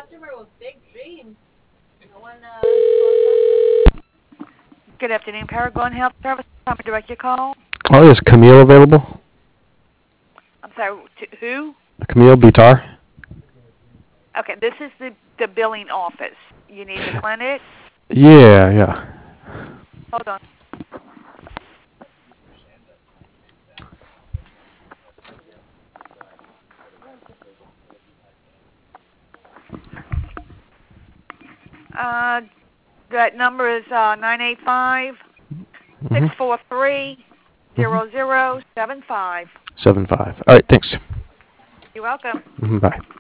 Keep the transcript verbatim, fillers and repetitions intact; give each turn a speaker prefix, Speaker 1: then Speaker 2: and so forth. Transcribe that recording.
Speaker 1: Good afternoon, Paragon Health Service. How may I direct your call?
Speaker 2: Oh, is Camille available?
Speaker 1: I'm sorry, to who?
Speaker 2: Camille Butar?
Speaker 1: Okay, this is the, the billing office. You need the clinic?
Speaker 2: Yeah, yeah.
Speaker 1: Hold on. Uh, that number is uh, nine eight five, six
Speaker 2: Mm-hmm.
Speaker 1: four three,
Speaker 2: Mm-hmm.
Speaker 1: zero zero seven five.
Speaker 2: Seven five. All right, thanks.
Speaker 1: You're welcome.
Speaker 2: Mhm, bye.